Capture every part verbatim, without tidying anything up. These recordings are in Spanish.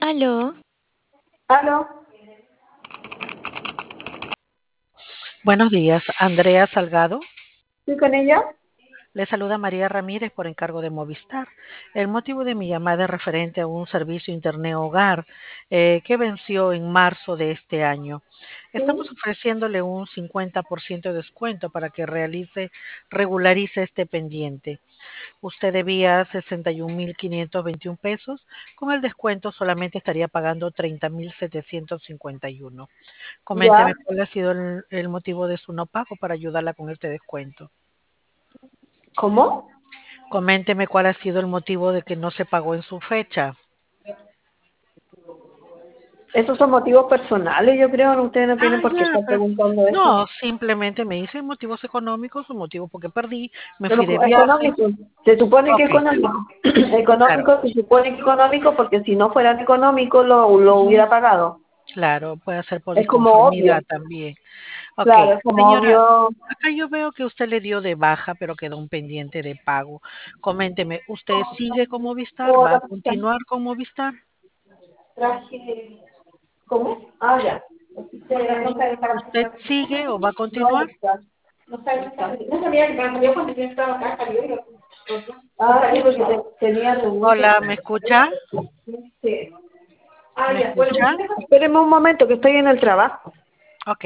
Aló, Aló, Buenos días, Andrea Salgado. ¿estoy con ella? Le saluda María Ramírez por encargo de Movistar. El motivo de mi llamada es referente a un servicio Internet Hogar eh, que venció en marzo de este año. Estamos Sí, ofreciéndole un cincuenta por ciento de descuento para que realice, regularice este pendiente. Usted debía sesenta y un mil quinientos veintiún pesos. Con el descuento solamente estaría pagando treinta mil setecientos cincuenta y uno. Coménteme ya. cuál ha sido el, el motivo de su no pago para ayudarla con este descuento. ¿Cómo? Coménteme cuál ha sido el motivo de que no se pagó en su fecha. Esos son motivos personales, yo creo. ¿No? Ustedes no tienen Ah, por qué ya, estar pero preguntando eso. no, simplemente me dicen motivos económicos o motivos porque perdí, me fui Pero de co- viaje. económico, se supone que Ok, económico. claro. Económico, se supone que económico, porque si no fuera económico lo, lo Ujú, hubiera pagado. claro, puede ser por Es como disconformidad obvio, también. Ok, claro, es como señora, obvio. acá yo veo que usted le dio de baja, pero quedó un pendiente de pago. Coménteme, ¿usted sigue con Movistar? ¿Va a Hola, continuar con Movistar? traje, ¿cómo? Ah, ya. No sabe ¿Usted para- sigue o va a no, continuar? no sabe, no sabía que salió cuando yo estaba acá, salió y lo- Ah, sí, porque te- tenía reunión Hola, con... ¿me escucha? Sí. Ah, ¿Me ya, bueno, escucha? espéreme un momento que estoy en el trabajo. Ok,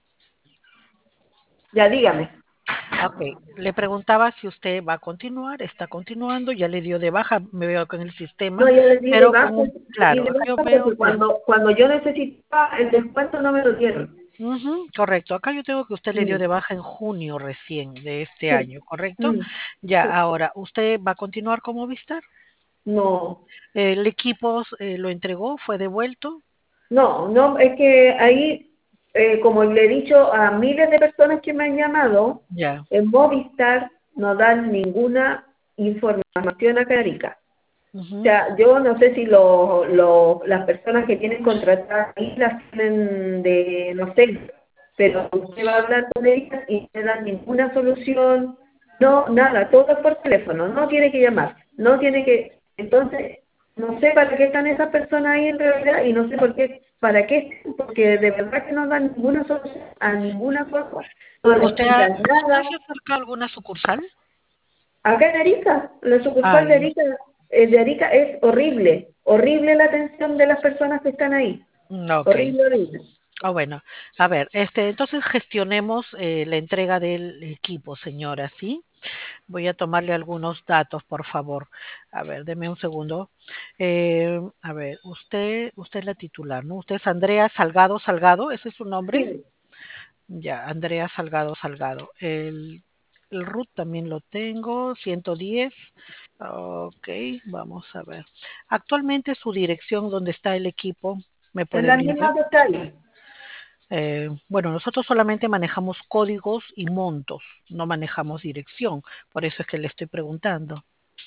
Ya, dígame. ok. Le preguntaba si usted va a continuar, está continuando, ya le dio de baja, me veo con el No, sistema, yo le di de pero con baja, un, le di claro, de acá yo baja veo porque que, cuando, cuando yo necesitaba el descuento no me lo dieron. ujú, correcto, acá yo tengo que usted le dio Mm, de baja en junio recién de este sí, año, ¿correcto? mm, Ya, sí. ahora, ¿usted va a continuar como Movistar? No, ¿El equipo eh, lo entregó, fue devuelto? no, no, es que ahí, eh, como le he dicho a miles de personas que me han llamado, Ya, en Movistar no dan ninguna información a Carica. O ujú, sea, yo no sé si lo, lo- las personas que tienen contratadas ahí las tienen de, no sé, pero usted va a hablar con ellas y no dan ninguna solución, no, nada, todo es por teléfono, no tiene que llamar, no tiene que, entonces, no sé para qué están esas personas ahí en realidad y no sé por qué, para qué, porque de verdad que no dan ninguna solución a ninguna cosa, no le ¿Usted, ha- explican usted nada. se acerca a alguna sucursal? Acá en Arica, la sucursal de Ay, Arica, eh, de Arica es horrible, horrible la atención de las personas que están ahí, mm, ok. horrible, horrible. Ah, bueno, a ver, este, entonces gestionemos eh, la entrega del equipo, señora, ¿sí? Voy a tomarle algunos datos, por favor. A ver, deme un segundo. Eh, a ver, usted, usted es la titular, ¿no? Usted es Andrea Salgado Salgado, ¿ese es su nombre? Sí, Ya, Andrea Salgado Salgado. El, el root también lo tengo, ciento diez. Ok, vamos a ver. Actualmente su dirección donde está el equipo, ¿me es puede la brindar? misma que está ahí. Eh, bueno, nosotros solamente manejamos códigos y montos, no manejamos dirección, por eso es que le estoy preguntando.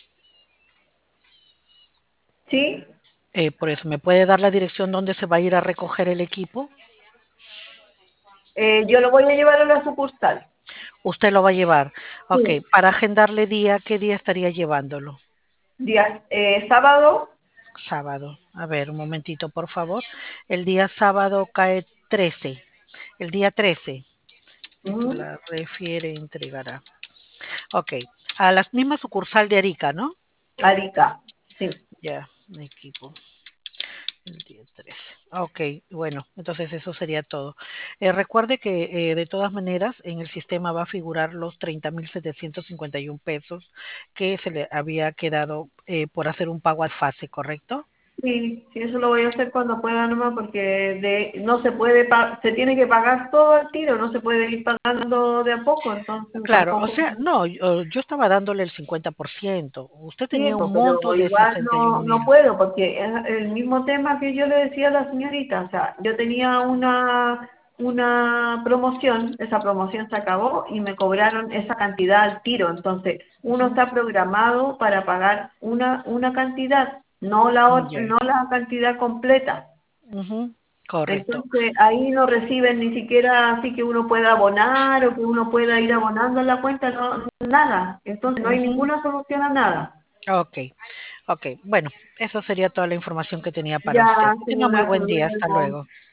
Sí, Eh, por eso, ¿me puede dar la dirección donde se va a ir a recoger el equipo? eh, yo lo voy a llevar a la sucursal. Usted lo va a llevar. Ok, Sí, para agendarle día, ¿qué día estaría llevándolo? día, eh, sábado, Sábado. A ver, un momentito, por favor. El día sábado cae trece. El día trece. ujú, Titular refiere, entregará. Ok, a la misma sucursal de Arica, ¿no? Arica. Sí. Ya, equipo. El día trece. Ok, bueno, entonces eso sería todo. Eh, recuerde que eh, de todas maneras en el sistema va a figurar los treinta mil setecientos cincuenta y un pesos que se le había quedado eh, por hacer un pago al fase, ¿correcto? Sí, sí, eso lo voy a hacer cuando pueda nomás porque de, no se puede, pa- se tiene que pagar todo al tiro, no se puede ir pagando de a poco, entonces Claro, o tampoco. sea, no, yo, yo estaba dándole el cincuenta por ciento. Usted Sí, tenía pues, un monto pero de igual sesenta y un no, no mil. puedo porque es el mismo tema que yo le decía a la señorita, o sea, yo tenía una, una promoción, esa promoción se acabó y me cobraron esa cantidad al tiro, entonces uno Ujú, está programado para pagar una, una cantidad, no la, ot- ya, no la cantidad completa. ujú, correcto. Entonces ahí no reciben ni siquiera así que uno pueda abonar o que uno pueda ir abonando en la cuenta, no, nada. Entonces no hay Ujú, ninguna solución a nada. ok, Ok, bueno, eso sería toda la información que tenía para usted. Ya, Que tenga muy señora, hasta buen día. Hasta luego. luego.